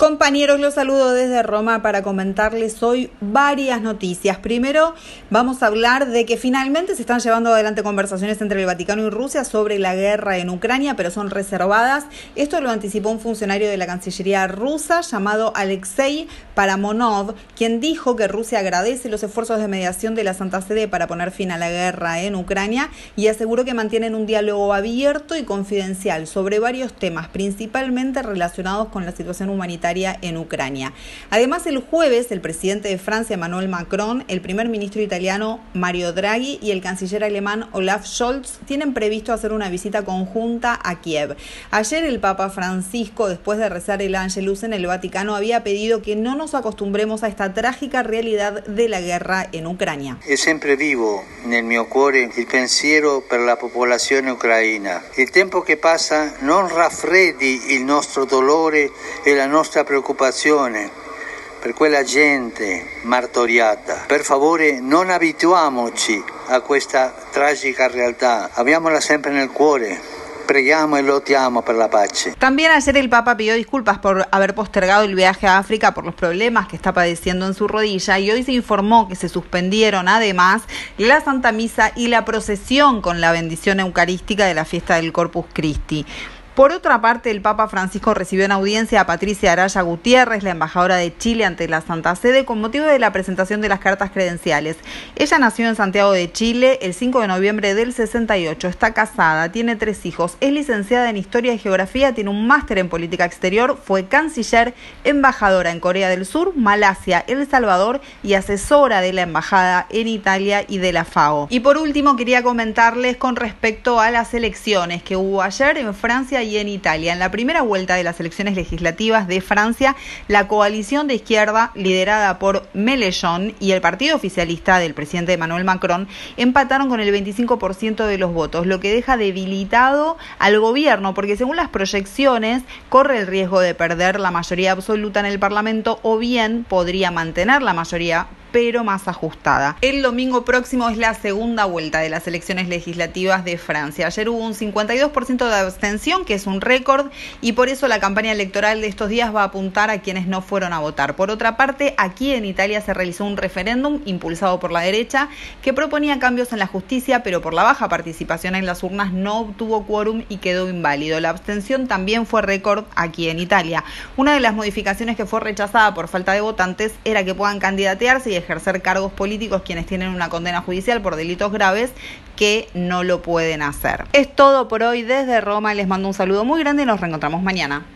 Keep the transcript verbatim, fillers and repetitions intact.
Compañeros, los saludo desde Roma para comentarles hoy varias noticias. Primero, vamos a hablar de que finalmente se están llevando adelante conversaciones entre el Vaticano y Rusia sobre la guerra en Ucrania, pero son reservadas. Esto lo anticipó un funcionario de la Cancillería rusa llamado Alexei Paramonov, quien dijo que Rusia agradece los esfuerzos de mediación de la Santa Sede para poner fin a la guerra en Ucrania y aseguró que mantienen un diálogo abierto y confidencial sobre varios temas, principalmente relacionados con la situación humanitaria en Ucrania. Además, el jueves, el presidente de Francia, Emmanuel Macron, el primer ministro italiano, Mario Draghi, y el canciller alemán, Olaf Scholz, tienen previsto hacer una visita conjunta a Kiev. Ayer, el Papa Francisco, después de rezar el Ángelus en el Vaticano, había pedido que no nos acostumbremos a esta trágica realidad de la guerra en Ucrania. È sempre vivo nel mio cuore il pensiero per la popolazione ucraina. Il tempo che passa non raffreddi il nostro dolore e la nostra preoccupazione per quella gente martoriata. Per favore, non abituiamoci a questa tragica realtà. Abbiamola sempre nel cuore. Preghiamo e lotiamo per la pace. También ayer el Papa pidió disculpas por haber postergado el viaje a África por los problemas que está padeciendo en su rodilla, y hoy se informó que se suspendieron además la Santa Misa y la procesión con la bendición eucarística de la fiesta del Corpus Christi. Por otra parte, el Papa Francisco recibió en audiencia a Patricia Araya Gutiérrez, la embajadora de Chile ante la Santa Sede, con motivo de la presentación de las cartas credenciales. Ella nació en Santiago de Chile el cinco de noviembre del sesenta y ocho, está casada, tiene tres hijos, es licenciada en Historia y Geografía, tiene un máster en Política Exterior, fue canciller, embajadora en Corea del Sur, Malasia, El Salvador y asesora de la Embajada en Italia y de la FAO. Y por último, quería comentarles con respecto a las elecciones que hubo ayer en Francia y en Italia. En la primera vuelta de las elecciones legislativas de Francia, la coalición de izquierda liderada por Mélenchon y el partido oficialista del presidente Emmanuel Macron empataron con el veinticinco por ciento de los votos, lo que deja debilitado al gobierno, porque según las proyecciones corre el riesgo de perder la mayoría absoluta en el Parlamento o bien podría mantener la mayoría pero más ajustada. El domingo próximo es la segunda vuelta de las elecciones legislativas de Francia. Ayer hubo un cincuenta y dos por ciento de abstención, que es un récord, y por eso la campaña electoral de estos días va a apuntar a quienes no fueron a votar. Por otra parte, aquí en Italia se realizó un referéndum impulsado por la derecha que proponía cambios en la justicia, pero por la baja participación en las urnas no obtuvo quórum y quedó inválido. La abstención también fue récord aquí en Italia. Una de las modificaciones que fue rechazada por falta de votantes era que puedan candidatearse y ejercer cargos políticos quienes tienen una condena judicial por delitos graves, que no lo pueden hacer. Es todo por hoy desde Roma, les mando un saludo muy grande y nos reencontramos mañana.